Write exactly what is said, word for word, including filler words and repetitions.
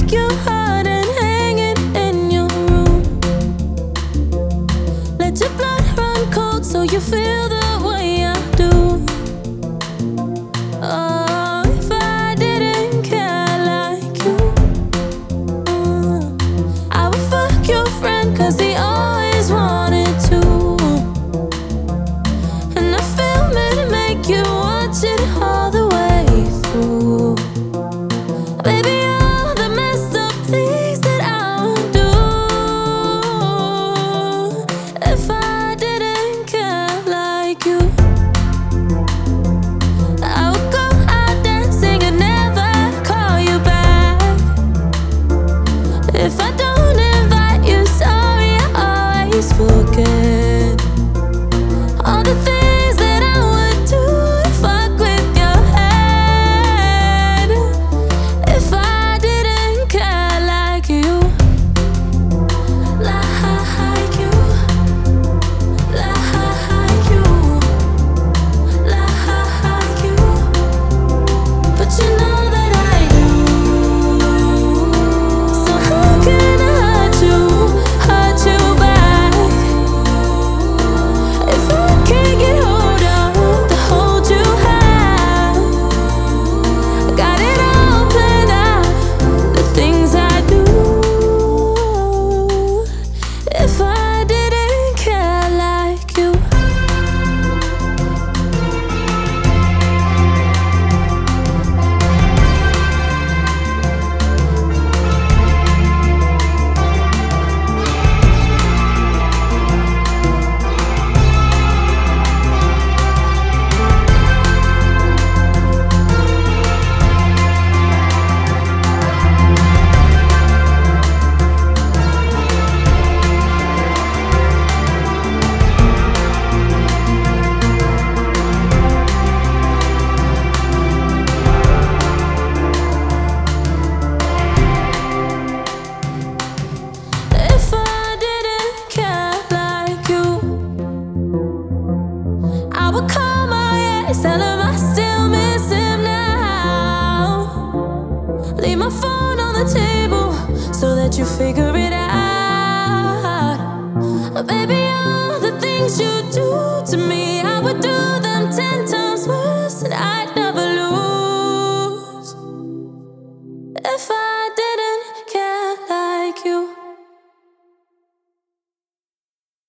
break your heart and hang it in your room. Let your blood run cold so you feel the way I do. Oh, if I didn't care like you, uh, I would fuck your friend cause he always wanted to. And I film it and make you watch it all the way through. Baby, all the messed up things that I would do if I didn't care like you. I would go out dancing and never call you back. If I don't invite you, sorry, I always forget all the things that I would do to fuck with your head if I didn't care like you. Like you. Like you. Like you. But you know that I do. So how can I hurt you, hurt you back? If I can't get hold of the hold you have, got it all planned out, the things I do if I didn't care like you. If I didn't care like you, I would call my ex, tell him I still miss him now. Leave my phone on the table so that you figure it out. Baby, all